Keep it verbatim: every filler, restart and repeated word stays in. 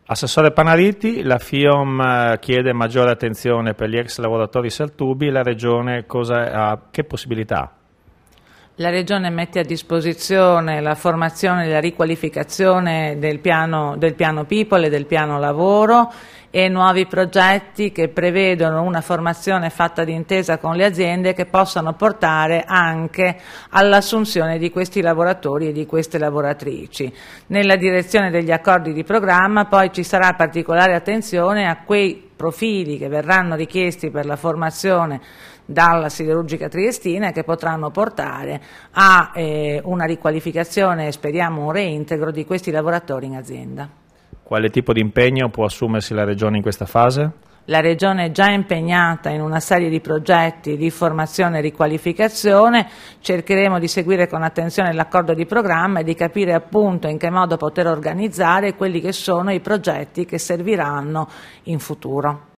Assessore Panariti, la FIOM chiede maggiore attenzione per gli ex lavoratori saltubi, la Regione cosa ha, che possibilità ha? La Regione mette a disposizione la formazione e la riqualificazione del piano, del piano People e del piano lavoro e nuovi progetti che prevedono una formazione fatta d'intesa con le aziende che possano portare anche all'assunzione di questi lavoratori e di queste lavoratrici. Nella direzione degli accordi di programma poi ci sarà particolare attenzione a quei profili che verranno richiesti per la formazione dalla siderurgica triestina e che potranno portare a eh, una riqualificazione e speriamo un reintegro di questi lavoratori in azienda. Quale tipo di impegno può assumersi la Regione in questa fase? La Regione è già impegnata in una serie di progetti di formazione e riqualificazione, cercheremo di seguire con attenzione l'accordo di programma e di capire appunto in che modo poter organizzare quelli che sono i progetti che serviranno in futuro.